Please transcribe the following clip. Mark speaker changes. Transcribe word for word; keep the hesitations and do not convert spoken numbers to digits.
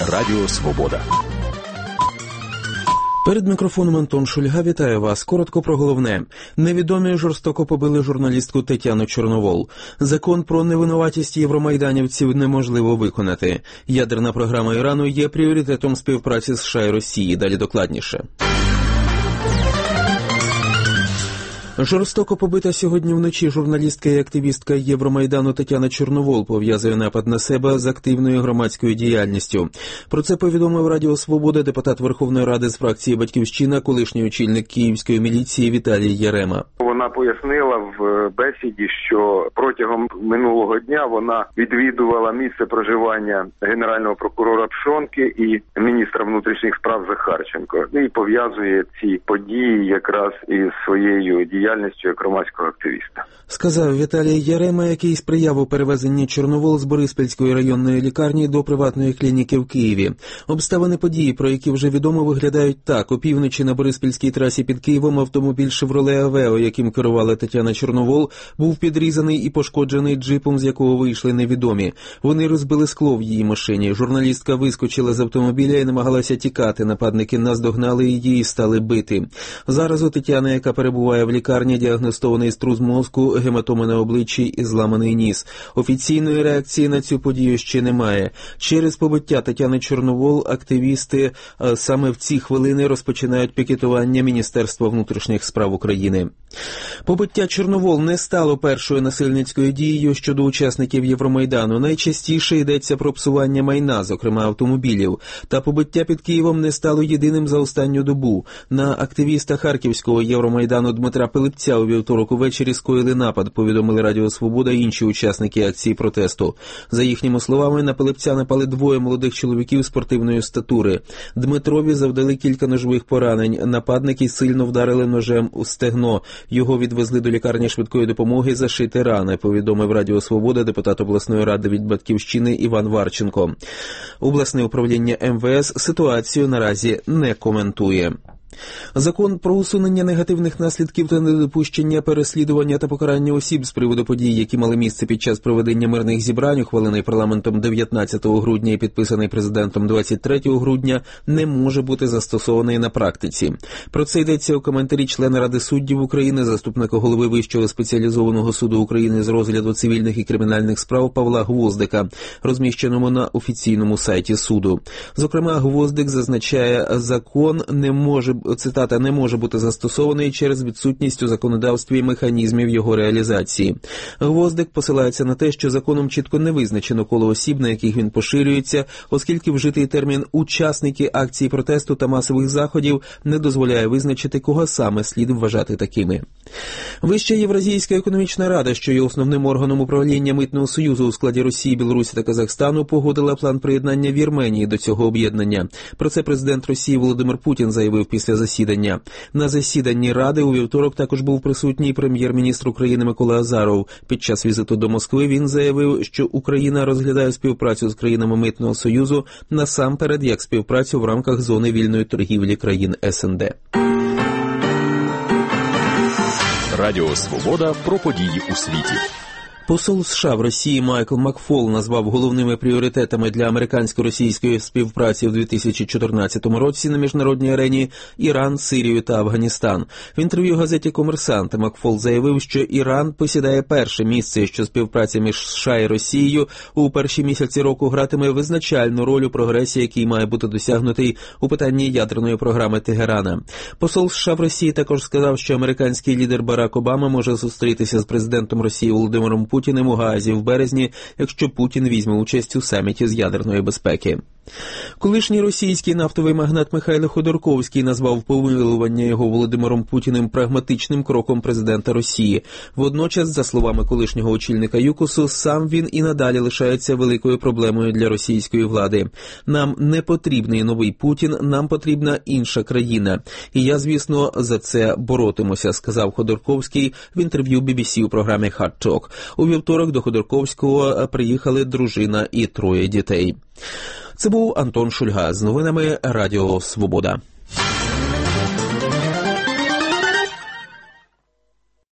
Speaker 1: Радіо Свобода.
Speaker 2: Перед мікрофоном Антон Шульга вітає вас. Коротко про головне. Невідомі жорстоко побили журналістку Тетяну Чорновол. Закон про невинуватість євромайданівців неможливо виконати. Ядерна програма Ірану є пріоритетом співпраці США і Росії. Далі докладніше. Жорстоко побита сьогодні вночі журналістка і активістка Євромайдану Тетяна Чорновол пов'язує напад на себе з активною громадською діяльністю. Про це повідомив Радіо Свобода депутат Верховної Ради з фракції «Батьківщина», колишній очільник київської міліції Віталій Ярема.
Speaker 3: Вона пояснила в бесіді, що протягом минулого дня вона відвідувала місце проживання генерального прокурора Пшонки і міністра внутрішніх справ Захарченко. І пов'язує ці події якраз із своєю діяльністю як громадського активіста.
Speaker 2: Сказав Віталій Ярема, який сприяв у перевезенні Чорновол з Бориспільської районної лікарні до приватної клініки в Києві. Обставини події, про які вже відомо, виглядають так. Опівночі на Бориспільській трасі під Києвом автомобіль «Шевроле Авео», яким керувала Тетяна Чорновол, був підрізаний і пошкоджений джипом, з якого вийшли невідомі. Вони розбили скло в її машині. Журналістка вискочила з автомобіля і намагалася тікати. Нападники наздогнали її і стали бити. Зараз у Тетяни, яка перебуває в лікарні, діагностований струс мозку, гематоми на обличчі і зламаний ніс. Офіційної реакції на цю подію ще немає. Через побиття Тетяни Чорновол активісти а, саме в ці хвилини розпочинають пікетування Міністерства внутрішніх справ України. Побиття Чорновол не стало першою насильницькою дією щодо учасників Євромайдану. Найчастіше йдеться про псування майна, зокрема автомобілів. Та побиття під Києвом не стало єдиним за останню добу. На активіста Харківського Євромайдану Дмитра Пилипця у вівторок увечері скоїли напад, повідомили Радіо Свобода і інші учасники акції протесту. За їхніми словами, на Пилипця напали двоє молодих чоловіків спортивної статури. Дмитрові завдали кілька ножових поранень. Нападники сильно вдарили ножем у стегно. Його відвезли до лікарні швидкої допомоги, зашити рани, повідомив Радіо Свобода депутат обласної ради від «Батьківщини» Іван Варченко. Обласне управління ем ве ес ситуацію наразі не коментує. Закон про усунення негативних наслідків та недопущення переслідування та покарання осіб з приводу подій, які мали місце під час проведення мирних зібрань, ухвалений парламентом дев'ятнадцятого грудня і підписаний президентом двадцять третього грудня, не може бути застосований на практиці. Про це йдеться у коментарі члена Ради суддів України, заступника голови Вищого спеціалізованого суду України з розгляду цивільних і кримінальних справ Павла Гвоздика, розміщеному на офіційному сайті суду. Зокрема, Гвоздик зазначає, закон не може цитата, не може бути застосований через відсутність у законодавстві механізмів його реалізації. Гвоздик посилається на те, що законом чітко не визначено коло осіб, на яких він поширюється, оскільки вжитий термін «учасники акції протесту та масових заходів» не дозволяє визначити, кого саме слід вважати такими. Вища Євразійська економічна рада, що є основним органом управління Митного союзу у складі Росії, Білорусі та Казахстану, погодила план приєднання Вірменії до цього об'єднання. Про це президент Росії Володимир Путін заявив після засідання. На засіданні Ради у вівторок також був присутній прем'єр-міністр України Микола Азаров. Під час візиту до Москви він заявив, що Україна розглядає співпрацю з країнами Митного союзу насамперед як співпрацю в рамках зони вільної торгівлі країн ес ен де.
Speaker 1: Радіо Свобода про події у світі.
Speaker 2: Посол США в Росії Майкл Макфол назвав головними пріоритетами для американсько-російської співпраці в дві тисячі чотирнадцятому році на міжнародній арені Іран, Сирію та Афганістан. В інтерв'ю газеті «Комерсант» Макфол заявив, що Іран посідає перше місце, що співпраця між США і Росією у перші місяці року гратиме визначальну роль у прогресі, який має бути досягнутий у питанні ядерної програми Тегерана. Посол США в Росії також сказав, що американський лідер Барак Обама може зустрітися з президентом Росії Володимиром Путіним Путіним у Гаазі в березні, якщо Путін візьме участь у саміті з ядерної безпеки. Колишній російський нафтовий магнат Михайло Ходорковський назвав помилування його Володимиром Путіним прагматичним кроком президента Росії. Водночас, за словами колишнього очільника ЮКОСу, сам він і надалі лишається великою проблемою для російської влади. Нам не потрібний новий Путін, нам потрібна інша країна. І я, звісно, за це боротимуся, сказав Ходорковський в інтерв'ю бі бі сі у програмі Hard Talk. У вівторок до Ходорковського приїхали дружина і троє дітей. Це був Антон Шульга з новинами Радіо Свобода.